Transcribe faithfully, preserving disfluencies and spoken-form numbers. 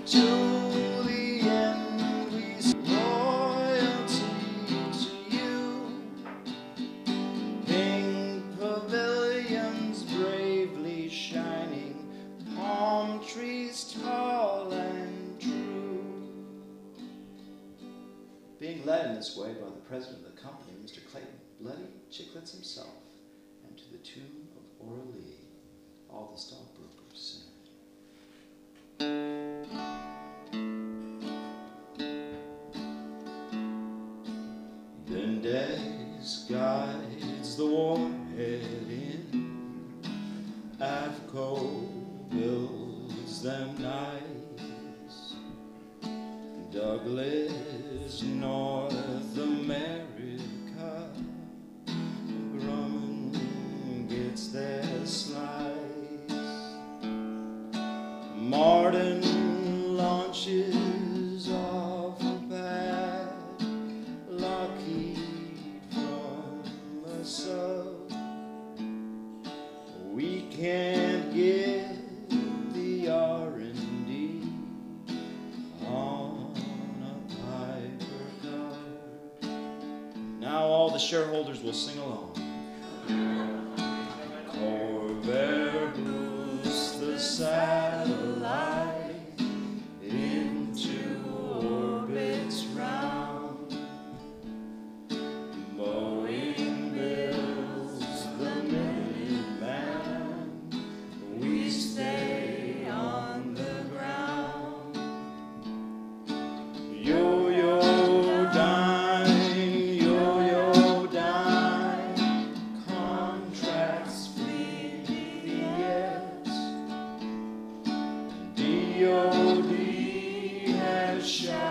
to the end we say loyalty to you. Pink pavilions bravely shining, palm trees tall and true. Being led in this way by the president of the company, Mister Clayton Bloody Chicklets himself, and to the tune of Oralee, all the stockbrokers sing. Mendez guides the warhead in, Avco builds them nice, Douglas, North America, Grumman gets their slice, Martin launches off a pad, Lockheed from a sub. We can't get the R and D on a Piper card. Now all the shareholders will sing along. Corvair boosts the satellite into orbits round. Boeing builds the Minuteman. We stay on the ground. Yo-yo dime, yo-yo dime, contracts fleet V S. D O D has shot